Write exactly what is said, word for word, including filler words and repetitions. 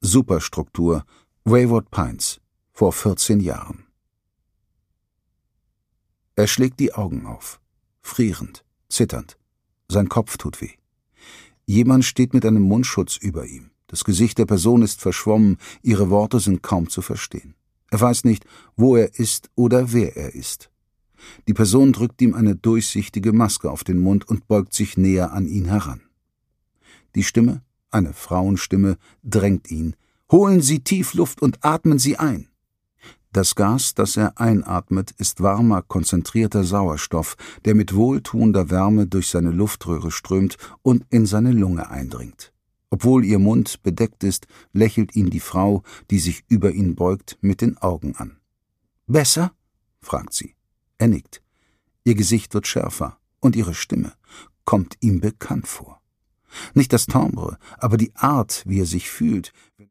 Superstruktur, Wayward Pines, vor vierzehn Jahren. Er schlägt die Augen auf, frierend, zitternd. Sein Kopf tut weh. Jemand steht mit einem Mundschutz über ihm. Das Gesicht der Person ist verschwommen, ihre Worte sind kaum zu verstehen. Er weiß nicht, wo er ist oder wer er ist. Die Person drückt ihm eine durchsichtige Maske auf den Mund und beugt sich näher an ihn heran. Die Stimme, eine Frauenstimme, drängt ihn. »Holen Sie tief Luft und atmen Sie ein!« Das Gas, das er einatmet, ist warmer, konzentrierter Sauerstoff, der mit wohltuender Wärme durch seine Luftröhre strömt und in seine Lunge eindringt. Obwohl ihr Mund bedeckt ist, lächelt ihn die Frau, die sich über ihn beugt, mit den Augen an. »Besser?« fragt sie. Er nickt. Ihr Gesicht wird schärfer und ihre Stimme kommt ihm bekannt vor. Nicht das Timbre, aber die Art, wie er sich fühlt,